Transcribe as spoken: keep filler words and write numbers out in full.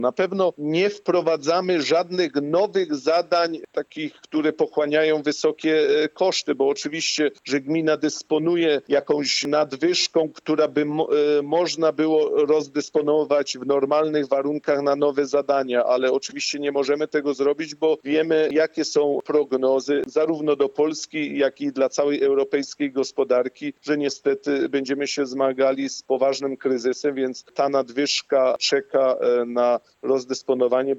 Na pewno nie wprowadzamy żadnych nowych zadań, takich, które pochłaniają wysokie koszty, bo oczywiście, że gmina dysponuje jakąś nadwyżką, która by mo- można było rozdysponować w normalnych warunkach na nowe zadania, ale oczywiście nie możemy tego zrobić, bo wiemy, jakie są prognozy zarówno do Polski, jak i dla całej europejskiej gospodarki, że niestety będziemy się zmagali z poważnym kryzysem, więc ta nadwyżka czeka na rozdysponowanie